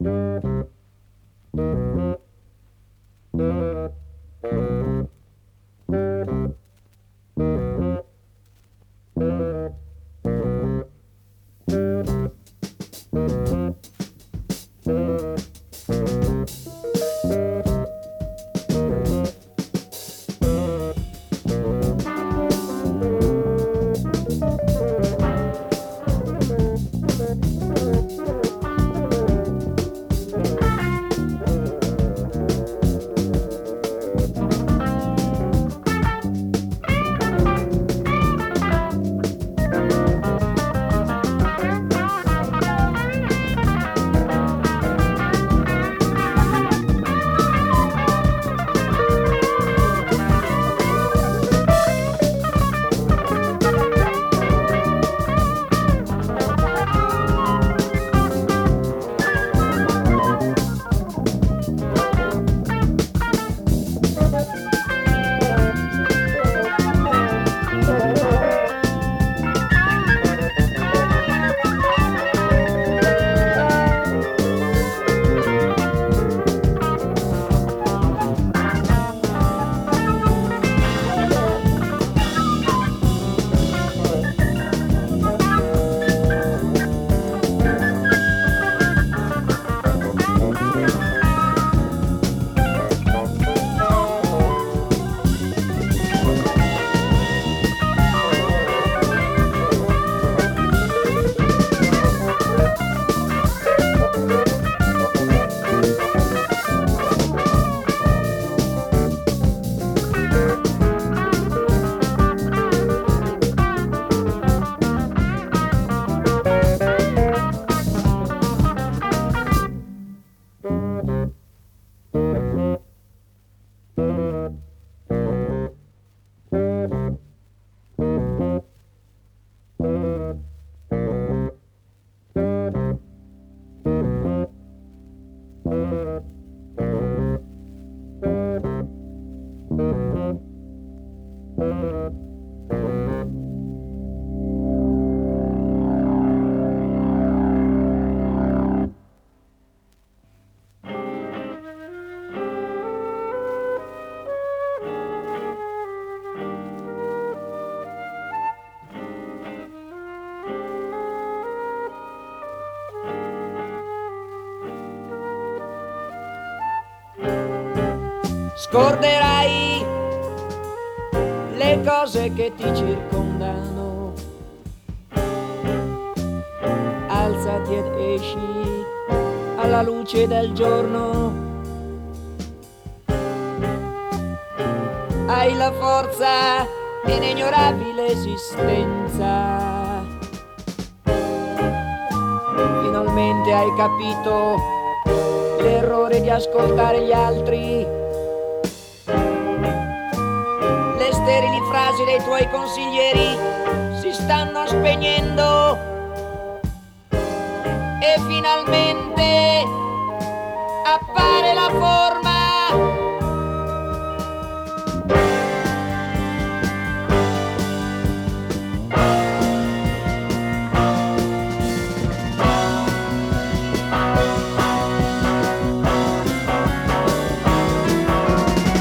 Scorderai le cose che ti circondano, alzati ed esci alla luce del giorno, hai la forza e l'inegnorabile esistenza, finalmente hai capito l'errore di ascoltare gli altri, le sterili frasi dei tuoi consiglieri si stanno spegnendo e finalmente appare la forza